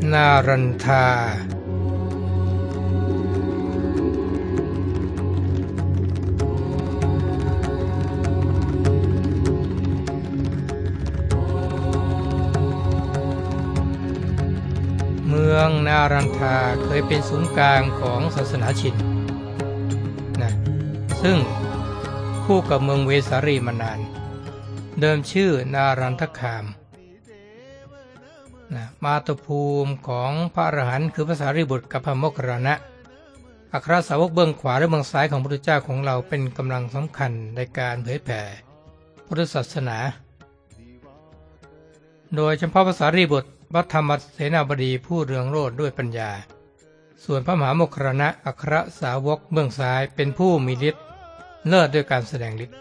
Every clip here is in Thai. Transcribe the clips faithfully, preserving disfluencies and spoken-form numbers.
นารันทาเมืองนารันทาเคยเป็นศูนย์กลางของศาสนาชินนะซึ่งคู่กับเมืองเวสาลีมานานเดิมชื่อนารันทคามนะมาตุภูมิของพระอรหันต์คือพระสารีบุตรกับพระโมคคัลลานะอัครสาวกเบื้องขวาและเบื้องซ้ายของพระพุทธเจ้าของเราเป็นกำลังสำคัญในการเผยแผ่พุทธศาสนาโดยเฉพาะพระสารีบุตรพระธรรมเสนาบดีผู้เรืองโรจน์ด้วยปัญญาส่วนพระมหาโมคคัลลานะอัครสาวกเบื้องซ้ายเป็นผู้มีฤทธิ์เลิศด้วยการแสดงฤทธิ์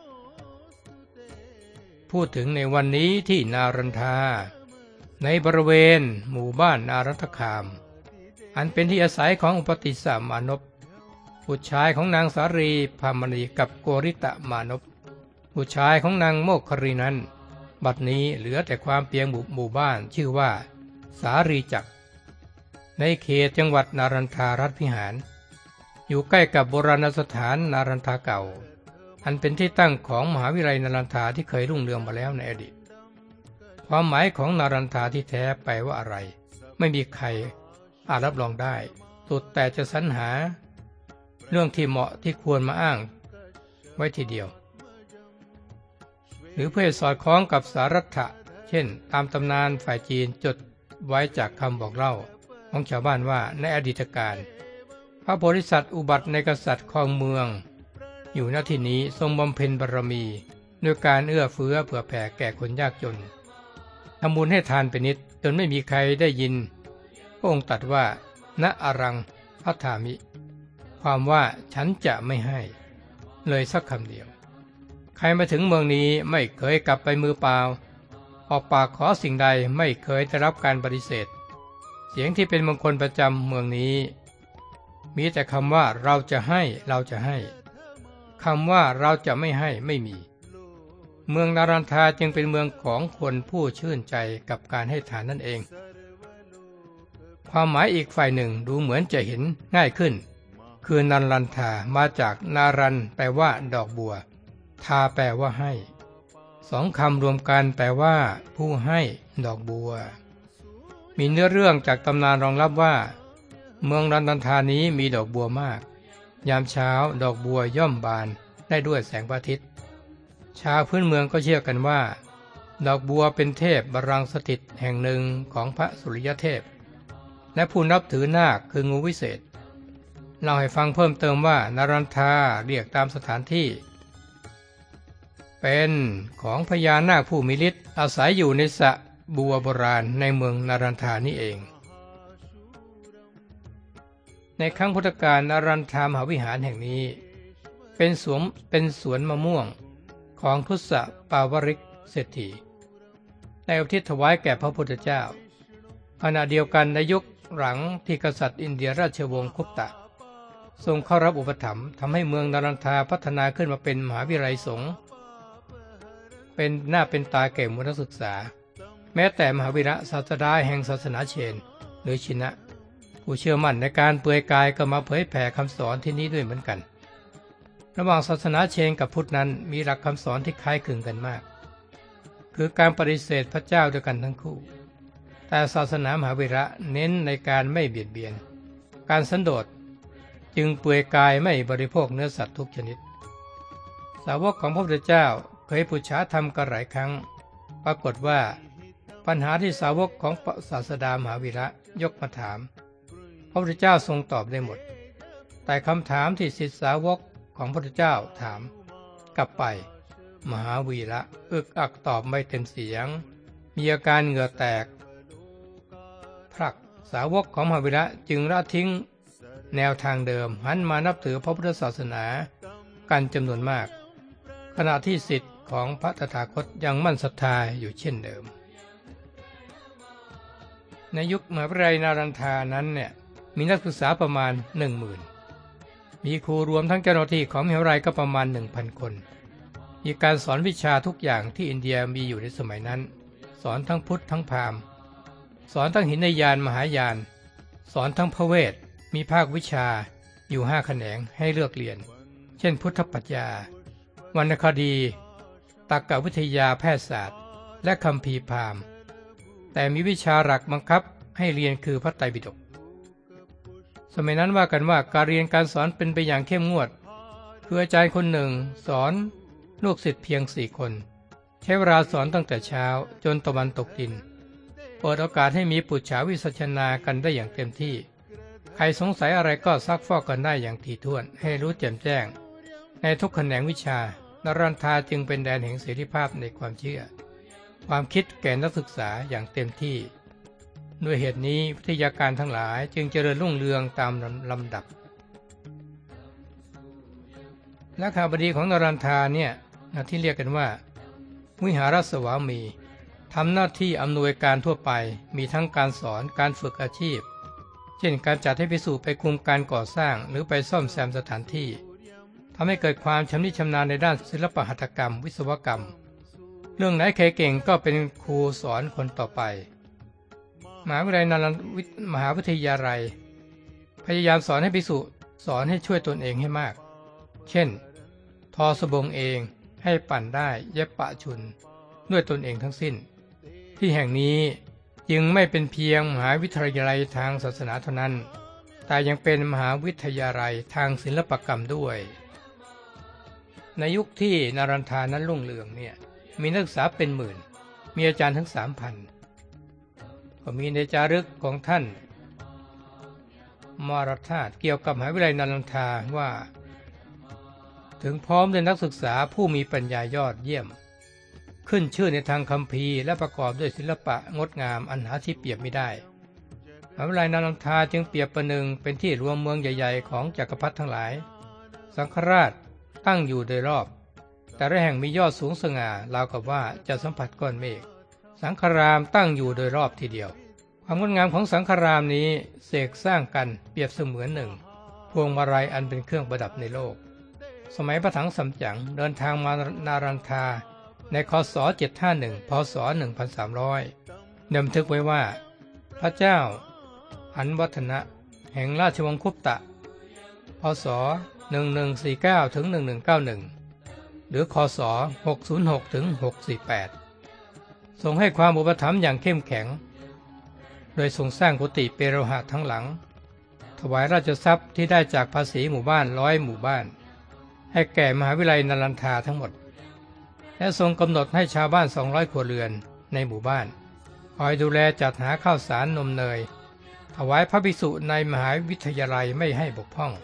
พูดถึงในวันนี้ที่นารันทาในบริเวณหมู่บ้านนารันทคามอันเป็นที่อาศัยของอุปติสสะมานพบุตรชายของนางสารีพามณีกับโกริตะมานพบุตรชายของนางโมคคลีนั้นบัดนี้เหลือแต่ความเพียงหมู่บ้านชื่อว่าสารีจักรในเขตจังหวัดนารันทารัฐพิหารอยู่ใกล้กับโบราณสถานนารันทาเก่าอันเป็นที่ตั้งของมหาวิทยาลัยนารันทาที่เคยรุ่งเรืองมาแล้วในอดีตความหมายของนารันทาที่แท้แปลว่าอะไรไม่มีใครอาจรับรองได้สุดแต่จะสรรหาเรื่องที่เหมาะที่ควรมาอ้างไว้ทีเดียวหรือเพื่อสอดคล้องกับสารัตถะเช่นตามตำนานฝ่ายจีนจดไว้จากคำบอกเล่าของชาวบ้านว่าในอดีตการพระโพธิสัตว์อุบัติในกษัตริย์ครองเมืองอยู่ณที่นี้ทรงบำเพ็ญบารมีด้วยการเอื้อเฟื้อเผื่อแผ่แก่คนยากจนทำบุญให้ทานเป็นนิดจนไม่มีใครได้ยินพระองค์ตรัสว่าณอรังพัฏฐามิความว่าฉันจะไม่ให้เลยสักคำเดียวใครมาถึงเมืองนี้ไม่เคยกลับไปมือเปล่าออกปากขอสิ่งใดไม่เคยได้รับการปฏิเสธเสียงที่เป็นมงคลประจำเมืองนี้มีแต่คำว่าเราจะให้เราจะให้คำว่าเราจะไม่ให้ไม่มีเมืองนารันทาจึงเป็นเมืองของคนผู้ชื่นใจกับการให้ทานนั่นเองความหมายอีกฝ่ายหนึ่งดูเหมือนจะเห็นง่ายขึ้นคือนันรันทามาจากนารันแปลว่าดอกบัวทาแปลว่าให้สองคำรวมกันแปลว่าผู้ให้ดอกบัวมีเนื้อเรื่องจากตำนานรองรับว่าเมืองนันรันทานี้มีดอกบัวมากยามเช้าดอกบัวย่อมบานได้ด้วยแสงพระอาทิตย์ชาวพื้นเมืองก็เชื่อกันว่าดอกบัวเป็นเทพบารังสถิตแห่งหนึ่งของพระสุริยเทพและผู้นับถือนาคคืองูวิเศษเล่าให้ฟังเพิ่มเติมว่านารันทาเรียกตามสถานที่เป็นของพญานาคผู้มีฤทธิ์อาศัยอยู่ในสระบัวโบราณในเมืองนารันทานี่เองในครั้งพุทธกาลนารันทามหาวิหารแห่งนี้เป็นสวนเป็นสวนมะม่วงของทุสปาวริกเศรษฐีได้อุทิศถวายแก่พระพุทธเจ้าขณะเดียวกันในยุคหลังที่กษัตริย์อินเดียราชวงศ์คุปตะทรงเข้ารับอุปถัมภ์ทำให้เมืองนารันทาพัฒนาขึ้นมาเป็นมหาวิทยาลัยสงฆ์เป็นหน้าเป็นตาแก่มนุษยศึกษาแม้แต่มหาวีระศาสดาแห่งศาสนาเชนหรือชินะผู้เชื่อมั่นในการเปลือยกายก็มาเผยแผ่คำสอนที่นี้ด้วยเหมือนกันระหว่างศาสนาเชนกับพุทธนั้นมีหลักคำสอนที่คล้ายคลึงกันมากคือการปฏิเสธพระเจ้าด้วยกันทั้งคู่แต่ศาสนามหาวีระเน้นในการไม่เบียดเบียนการสันโดษจึงเปลือยกายไม่บริโภคเนื้อสัตว์ทุกชนิดสาวกของพระพุทธเจ้าเคยปุจฉาธรรมกันหลายครั้งปรากฏว่าปัญหาที่สาวกของศาสดามหาวีระยกมาถามพระพุทธเจ้าทรงตอบได้หมดแต่คำถามที่ศิษย์สาวกของพระพุทธเจ้าถามกลับไปมหาวีระอึกอักตอบไม่เต็มเสียงมีอาการเหงื่อแตกพรักสาวกของมหาวีระจึงละทิ้งแนวทางเดิมหันมานับถือพระพุทธศาสนากันจำนวนมากขณะที่ศิษย์ของพระตถาคตยังมั่นศรัทธาอยู่เช่นเดิมในยุคมหาวิทยาลัยนารันทานั้นเนี่ยมีนักศึกษาประมาณหนึ่งหมื่นมีครูรวมทั้งเจ้าหน้าที่ของมหาวิทยาลัยก็ประมาณ หนึ่งพัน คนมีการสอนวิชาทุกอย่างที่อินเดียมีอยู่ในสมัยนั้นสอนทั้งพุทธทั้งพราหมณ์สอนทั้งหินยานมหายานสอนทั้งพระเวทมีภาควิชาอยู่ห้าแขนงให้เลือกเรียนเช่นพุทธปรัชญาวรรณคดีตรรกวิทยาแพทยศาสตร์และคัมภีร์พราหมณ์แต่มีวิชาหลักบังคับให้เรียนคือพระไตรปิฎกสมัยนั้นว่ากันว่าการเรียนการสอนเป็นไปอย่างเข้มงวดคืออาจารย์คนหนึ่งสอนลูกศิษย์เพียงสี่คนใช้เวลาสอนตั้งแต่เช้าจนตะวันตกดินเปิดโอกาสให้มีปุจฉาวิสัชนากันได้อย่างเต็มที่ใครสงสัยอะไรก็ซักฟอกกันได้อย่างถี่ถ้วนให้รู้แจ่มแจ้งในทุกแขนงวิชานรันทาจึงเป็นแดนแห่งเสรีภาพในความเชื่อความคิดแก่นักศึกษาอย่างเต็มที่ด้วยเหตุนี้วิทยาการทั้งหลายจึงเจริญรุ่งเรืองตามลำดับและข่าวบดีของนรันทาเนี่ยที่เรียกกันว่าวิหารสวามีทำหน้าที่อำนวยการทั่วไปมีทั้งการสอนการฝึกอาชีพเช่นการจัดให้ภิกษุไปคุมการก่อสร้างหรือไปซ่อมแซมสถานที่ทำให้เกิดความชำนิชำนาญในด้านศิลปหัตถกรรมวิศวกรรมเรื่องไหนใครเก่งก็เป็นครูสอนคนต่อไปมหาวิทยาลัยนารันมหาวิทยาลัยพยายามสอนให้ภิกษุสอนให้ช่วยตนเองให้มากเช่นทอสบงเองให้ปั่นได้เย็บปะชุนด้วยตนเองทั้งสิ้นที่แห่งนี้จึงไม่เป็นเพียงมหาวิทยาลัยทางศาสนาเท่านั้นแต่ยังเป็นมหาวิทยาลัยทางศิลปกรรมด้วยในยุคที่นารันทานั้นรุ่งเรืองเนี่ยมีนักศึกษาเป็นหมื่นมีอาจารย์ทั้งสามพันก็มีในจารึกของท่านมรธาตุเกี่ยวกับมหาวิทยาลัยนารันทาว่าถึงพร้อมด้วยนักศึกษาผู้มีปัญญายอดเยี่ยมขึ้นชื่อในทางคัมภีร์และประกอบด้วยศิลปะงดงามอันหาที่เปรียบไม่ได้มหาวิทยาลัยนารันทาจึงเปรียบประหนึ่งเป็นที่รวมเมืองใหญ่ๆของจักรพรรดิทั้งหลายสังฆราชตั้งอยู่โดยรอบแต่ละแห่งมียอดสูงสง่าราวกับว่าจะสัมผัสก้อนเมฆสังฆรามตั้งอยู่โดยรอบทีเดียวความงดงามของสังฆรามนี้เสกสร้างกันเปรียบเสมือนหนึ่งพวงมาลัยอันเป็นเครื่องประดับในโลกสมัยพระถังซัมจั๋งเดินทางมานารันทาในคศเจ็ดร้อยห้าสิบเอ็ดพศหนึ่งพันสามร้อยบันทึกไว้ว่าพระเจ้าอันวัฒนะแห่งราชวงศ์คุปตะพศหนึ่งพันหนึ่งร้อยสี่สิบเก้าถึงหนึ่งพันหนึ่งร้อยเก้าสิบเอ็ดหรือคศหกร้อยหกถึงหกร้อยสี่สิบแปดทรงให้ความอุปถัมภ์อย่างเข้มแข็งโดยทรงสร้างกุฏิเปโรหะทั้งหลังถวายราชทรัพย์ที่ได้จากภาษีหมู่บ้านร้อยหมู่บ้านให้แก่มหาวิทยาลัยนารันทาทั้งหมดและทรงกำหนดให้ชาวบ้านสองร้อยครัวเรือนในหมู่บ้านคอยดูแลจัดหาข้าวสารนมเนยถวายพระภิกษุในมหาวิทยาลัยไม่ให้บกพร่อง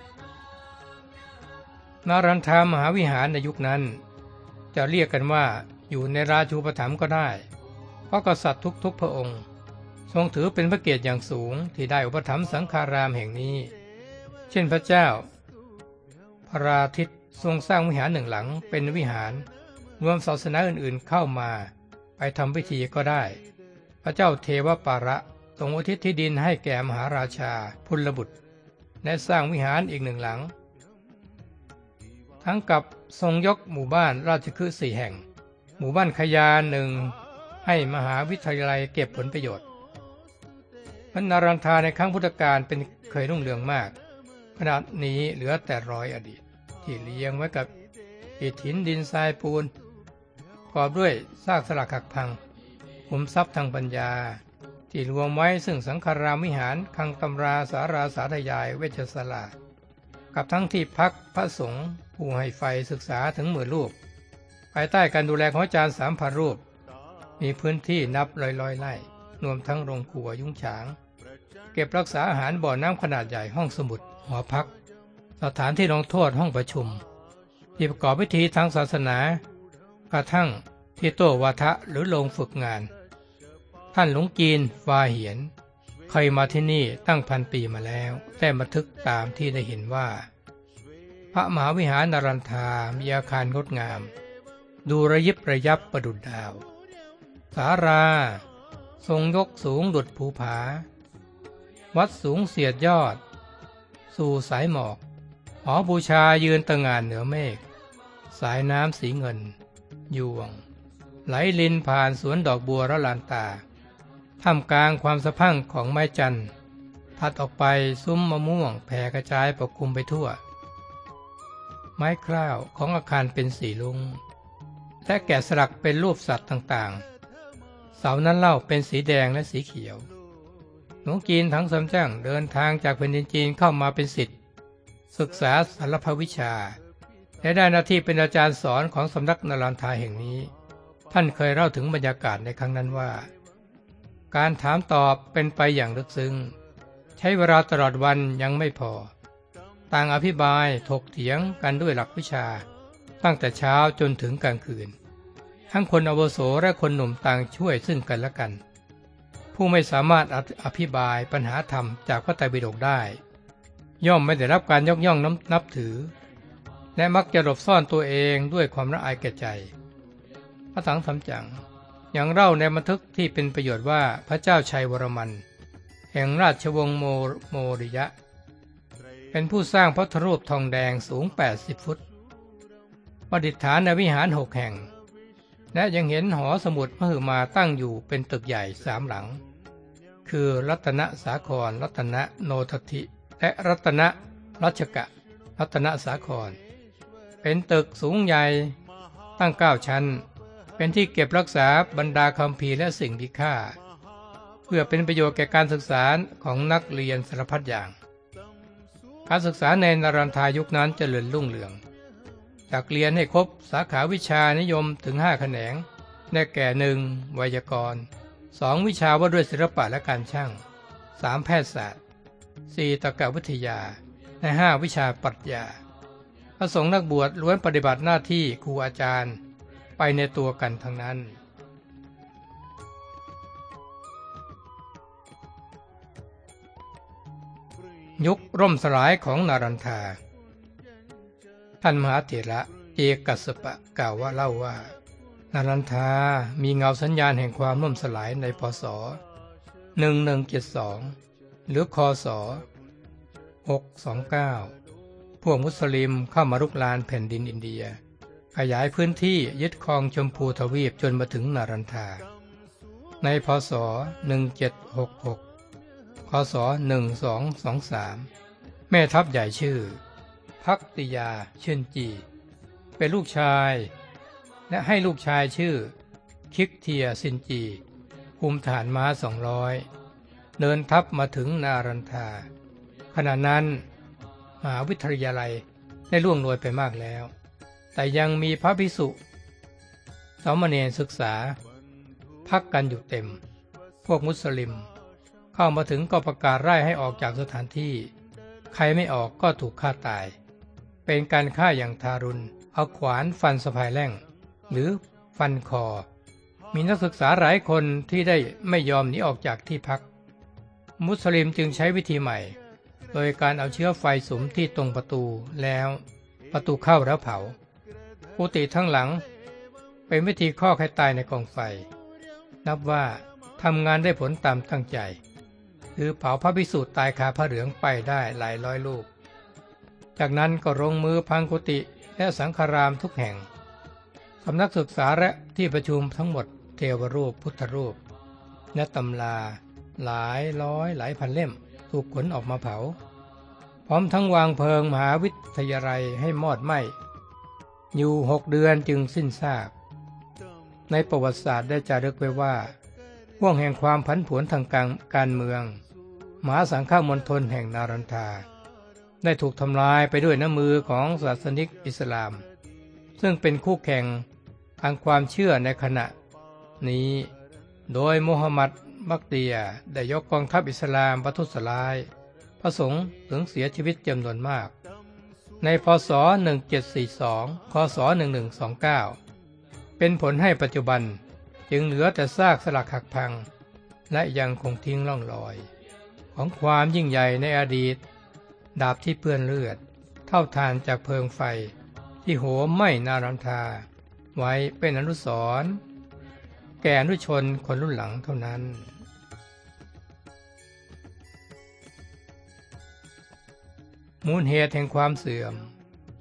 นารันทามหาวิหารในยุคนั้นจะเรียกกันว่าอยู่ในราชูปถัมภ์ก็ได้เพราะกษัตริย์ทุกๆพระองค์ทรงถือเป็นพระเกียรติอย่างสูงที่ได้อุปถัมภ์สังฆารามแห่งนี้เช่นพระเจ้าพระราทิตทรงสร้างวิหารหนึ่งหลังเป็นวิหารรวมศาสนาอื่นๆเข้ามาไปทำพิธีก็ได้พระเจ้าเทวปาระทรงอุทิศที่ดินให้แก่มหาราชาพุลบุตรและสร้างวิหารอีกหนึ่งหลังทั้งกับทรงยกหมู่บ้านราชคฤห์สี่แห่งหมู่บ้านขยาหนึ่งให้มหาวิทยาลัยเก็บผลประโยชน์พันนารันทาในครั้งพุทธกาลเป็นเคยรุ่งเรืองมากขณะนี้เหลือแต่ร้อยอดีตที่เลี้ยงไว้กับอิฐหินดินทรายปูนประกอบด้วยซากสลักหักพังขุมทรัพย์ทางปัญญาที่รวมไว้ซึ่งสังฆารามวิหารคังตำราสาราสาธยายเวชศาลากับทั้งที่พักพระสงฆ์ผู้ให้ไฟศึกษาถึงหมื่นรูปภายใต้การดูแลของอาจารย์สามพันรูปมีพื้นที่นับร้อยร้อยไร่รวมทั้งโรงครัวยุ้งฉางเก็บรักษาอาหารบ่อน้ำขนาดใหญ่ห้องสมุดหอพักสถานที่ลงโทษห้องประชุมที่ประกอบพิธีทางศาสนากระทั่งที่โต้วาทะหรือโรงฝึกงานท่านหลวงจีนฟาเหียนเคยมาที่นี่ตั้งพันปีมาแล้วแต่บันทึกตามที่ได้เห็นว่าพระมหาวิหารนารันทามีอาคารงดงามดูระยิบระยับประดุจดาวศาลาทรงยกสูงดุจภูผาวัดสูงเสียดยอดสู่สายหมอกหอบูชายืนตะงานเหนือเมฆสายน้ำสีเงินยวงไหลลินผ่านสวนดอกบัวระลานตาท่ามกลางความสะพรั่งของไม้จันทร์ถัดออกไปซุ้มมะม่วงแผ่กระจายปกคลุมไปทั่วไม้คร่าวของอาคารเป็นสีลุ้งและแกะสลักเป็นรูปสัตว์ต่างๆเสานั้นเล่าเป็นสีแดงและสีเขียวหลวงจีนทั้งสามเจ้าเดินทางจากแผ่นดินจีนเข้ามาเป็นศิษย์ศึกษาสารพัดวิชาและได้หน้าที่เป็นอาจารย์สอนของสำนักนรันทาแห่งนี้ท่านเคยเล่าถึงบรรยากาศในครั้งนั้นว่าการถามตอบเป็นไปอย่างลึกซึ้งใช้เวลาตลอดวันยังไม่พอต่างอภิบายถกเถียงกันด้วยหลักวิชาตั้งแต่เช้าจนถึงกลางคืนทั้งคนอาวุโสและคนหนุ่มต่างช่วยซึ่งกันและกันผู้ไม่สามารถอภิบายปัญหาธรรมจากพระไตรปิฎกได้ย่อมไม่ได้รับการยกย่องนับถือและมักจะหลบซ่อนตัวเองด้วยความละอายแก่ใจพระถังสำจั๋งยังเล่าในบันทึกที่เป็นประโยชน์ว่าพระเจ้าชัยวรมันแห่งราชวงศ์โมโมริยะเป็นผู้สร้างพระพุทธรูปทองแดงสูงแปดสิบฟุตประดิษฐานในวิหารหกแห่งและยังเห็นหอสมุดมหึมาตั้งอยู่เป็นตึกใหญ่สามหลังคือรัตนสาครรัตนโนทธิและรัตนรัชกะรัตนสาครเป็นตึกสูงใหญ่ตั้งเก้าชั้นเป็นที่เก็บรักษาบรรดาคัมภีร์และสิ่งมีค่าเพื่อเป็นประโยชน์แก่การศึกษาของนักเรียนสารพัดอย่างการศึกษาในนรันทายุคนั้นเจริญรุ่งเรืองจากเรียนให้ครบสาขาวิชานิยมถึงห้าแขนงได้แก่หนึ่งไวยากรณ์สองวิชาว่าด้วยศิลปะและการช่างสามแพทยศาสตร์สี่ตรรกวิทยาและห้าวิชาปรัชญาพระสงฆ์นักบวชล้วนปฏิบัติหน้าที่ครูอาจารย์ไปในตัวกันทั้งนั้นยุคร่มสลายของนารันทาท่านมหาเถระเอกัสสปะกล่าวว่าเล่าว่านารันทามีเงาสัญญาณแห่งความล่มสลายในพ.ศ. หนึ่งพันหนึ่งร้อยเจ็ดสิบสองหรือค.ศ. หกร้อยยี่สิบเก้าพวกมุสลิมเข้ามารุกรานแผ่นดินอินเดียขยายพื้นที่ยึดครองชมพูทวีปจนมาถึงนารันทาในพ.ศ. หนึ่งพันเจ็ดร้อยหกสิบหกค.ศ. หนึ่งพันสองร้อยยี่สิบสามแม่ทัพใหญ่ชื่อภักติยาเชินจีเป็นลูกชายและให้ลูกชายชื่อคิกเทียซินจีคุมฐานม้าสองร้อยเดินทัพมาถึงนารันทาขณะนั้นมหาวิทยาลัยได้ล่วงโรยไปมากแล้วแต่ยังมีพระภิกษุสามเณรศึกษาพักกันอยู่เต็มพวกมุสลิมเข้ามาถึงก็ประกาศไล่ให้ออกจากสถานที่ใครไม่ออกก็ถูกฆ่าตายเป็นการฆ่าอย่างทารุณเอาขวานฟันสะพายแล่งหรือฟันคอมีนักศึกษาหลายคนที่ได้ไม่ยอมหนีออกจากที่พักมุสลิมจึงใช้วิธีใหม่โดยการเอาเชื้อไฟสุมที่ตรงประตูแล้วประตูเข้าแล้วเผากุฏิทั้งหลังเป็นวิธีข้อให้ตายในกองไฟนับว่าทำงานได้ผลตามตั้งใจคือเผาพระภิกษุตายคาพระเหลืองไปได้หลายร้อยรูปจากนั้นก็ลงมือพังกุฏิและสังฆารามทุกแห่งสำนักศึกษาและที่ประชุมทั้งหมดเทวรูปพุทธรูปและตำราหลายร้อยหลายพันเล่มถูกขนออกมาเผาพร้อมทั้งวางเพลิงมหาวิทยาลัยให้มอดไหม้อยู่หกเดือนจึงสิ้นซากในประวัติศาสตร์ได้จารึกไว้ว่าห่วงแห่งความผันผวนทางการการเมืองมหาสังฆมณฑลแห่งนารันทาได้ถูกทำลายไปด้วยน้ำมือของศาสนิกอิสลามซึ่งเป็นคู่แข่งทางความเชื่อในขณะนี้โดยมูฮัมหมัดบักเตียได้ยกกองทัพอิสลามประทุษร้ายพระสงฆ์ถึงเสียชีวิตจำนวนมากในพ.ศ. หนึ่งพันเจ็ดร้อยสี่สิบสอง ค.ศ. หนึ่งพันหนึ่งร้อยยี่สิบเก้าเป็นผลให้ปัจจุบันจึงเหลือแต่ซากสลักหักพังและยังคงทิ้งร่องรอยของความยิ่งใหญ่ในอดีตดาบที่เปื้อนเลือดเท่าทานจากเพลิงไฟที่โหมไหม้นารันทาไว้เป็นอนุสรณ์แก่อนุชนคนรุ่นหลังเท่านั้นมูลเหตุแห่งความเสื่อม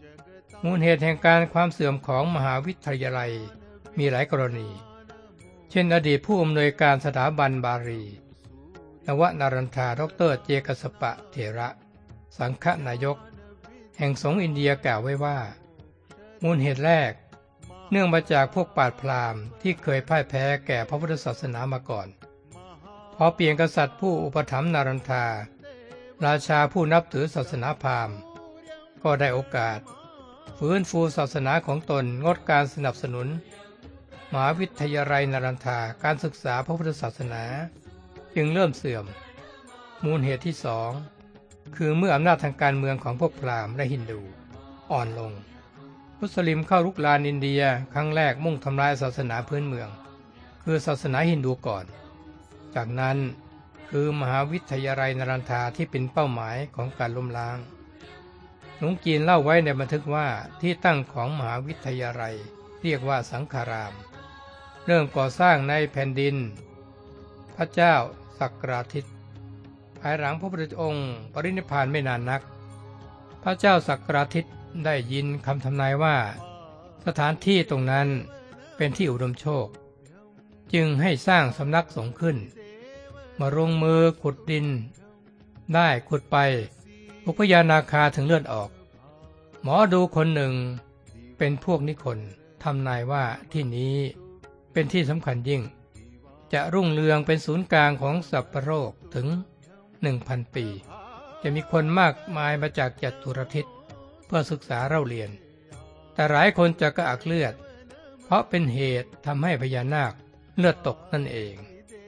มูลเหตุแห่งการความเสื่อมของมหาวิทยาลัยมีหลายกรณีเฉช่นอดีตผู้อำนวยการสถาบันบาลีนวนารันทาดรเจกสปะเถระสังฆนายกแห่งสงฆ์อินเดียกล่าวไว้ว่ามูลเหตุแรกเนื่องมาจากพวกปราชญ์พราหมณ์ที่เคยพ่ายแพ้แก่พระพุทธศาสนามาก่อนพอเปลี่ยนกษัตริย์ผู้อุปถัมภ์นารันทาราชาผู้นับถือศาสนาพราหมณ์ก็ได้โอกาสฟื้นฟูศาสนาของตนงดการสนับสนุนมหาวิทยาลัยนารันทาการศึกษาพระพุทธศาสนาจึงเริ่มเสื่อมมูลเหตุที่สองคือเมื่ออำนาจทางการเมืองของพวกพราหมณ์และฮินดูอ่อนลงมุสลิมเข้ารุกรานอินเดียครั้งแรกมุ่งทำลายศาสนาพื้นเมืองคือศาสนาฮินดูก่อนจากนั้นคือมหาวิทยาลัยนารันทาที่เป็นเป้าหมายของการล้มล้างหลวงจีนเล่าไว้ในบันทึกว่าที่ตั้งของมหาวิทยาลัยเรียกว่าสังฆารามเริ่มก่อสร้างในแผ่นดินพระเจ้าสักราทิตภายหลังพระพุทธองค์ปรินิพพานไม่นานนักพระเจ้าสักราทิตได้ยินคำทำนายว่าสถานที่ตรงนั้นเป็นที่อุดมโชคจึงให้สร้างสำนักสงฆ์ขึ้นมาลงมือขุดดินได้ขุดไปพวกพญานาคาถึงเลือดออกหมอดูคนหนึ่งเป็นพวกนิคนทำนายว่าที่นี้เป็นที่สำคัญยิ่งจะรุ่งเรืองเป็นศูนย์กลางของสัพพโลกถึง หนึ่งพัน ปีจะมีคนมากมายมาจากจัตุรทิศเพื่อศึกษาเล่าเรียนแต่หลายคนจะกระอักเลือดเพราะเป็นเหตุทำให้พญานาคเลือดตกนั่นเอง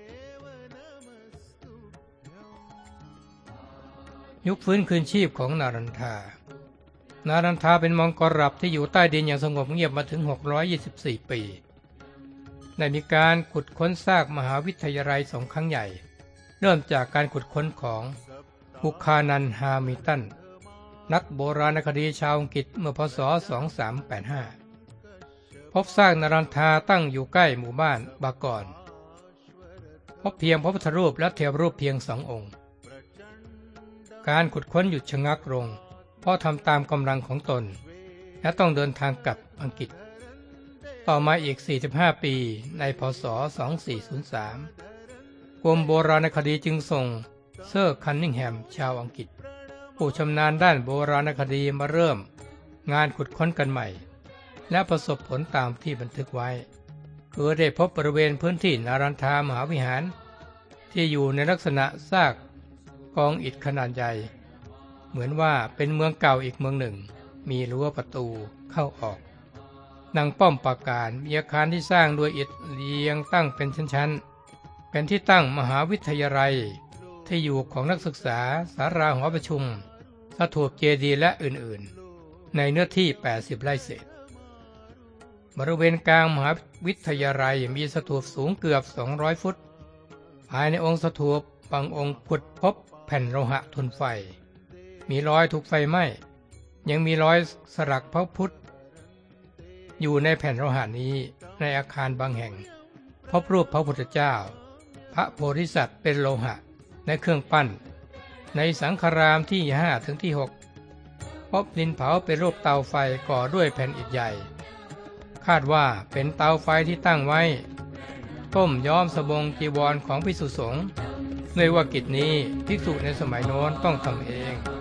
ยุคฟื้นคืนชีพของนารันทานารันทาเป็นมองกรัพที่อยู่ใต้ดินอย่างสงบเงียบมาถึงหกร้อยยี่สิบสี่ปีได้มีการขุดค้นซากมหาวิทยาลัยสองครั้งใหญ่เริ่มจากการขุดค้นของบุคานันฮามิลตันนักโบราณคดีชาวอังกฤษเมื่อพศสองพันสามร้อยแปดสิบห้าพบซากนารันทาตั้งอยู่ใกล้หมู่บ้านบากอนพบเพียงพระพุทธรูปและเทวรูปเพียงสององค์การขุดค้นหยุดชะงักลงเพราะทำตามกำลังของตนและต้องเดินทางกลับอังกฤษต่อมาอีกสี่สิบห้าปีในพศสองพันสี่ร้อยสามกรมโบราณคดีจึงส่งเซอร์คันนิงแฮมชาวอังกฤษผู้ชำนาญด้านโบราณคดีมาเริ่มงานขุดค้นกันใหม่และประสบผลตามที่บันทึกไว้คือได้พบบริเวณพื้นที่นารันทามหาวิหารที่อยู่ในลักษณะซากกองอิฐขนาดใหญ่เหมือนว่าเป็นเมืองเก่าอีกเมืองหนึ่งมีรั้วประตูเข้าออกดังป้อมปราการมีอาคารที่สร้างด้วยอิฐเรียงตั้งเป็นชั้นๆเป็นที่ตั้งมหาวิทยาลัยที่อยู่ของนักศึกษาศาลาหอประชุมสถูปเจดีย์และอื่นๆในเนื้อที่แปดสิบไร่เศษบริเวณกลางมหาวิทยาลัยมีสถูปสูงเกือบสองร้อยฟุตภายในองค์สถูปบางองค์ขุดพบแผ่นโลหะทนไฟมีรอยถูกไฟไหม้ยังมีรอยสลักพระพุทธอยู่ในแผ่นโลหะนี้ในอาคารบางแห่งพบรูปพระพุทธเจ้าพระโพธิสัตว์เป็นโลหะในเครื่องปั้นในสังฆารามที่ห้าถึงที่หกพบดินเผาเป็นรูปเตาไฟก่อด้วยแผ่นอิฐใหญ่คาดว่าเป็นเตาไฟที่ตั้งไว้ต้มย้อมสบงจีวรของภิกษุสงฆ์ด้วยว่ากิจนี้ภิกษุในสมัยโน้นต้องทำเอง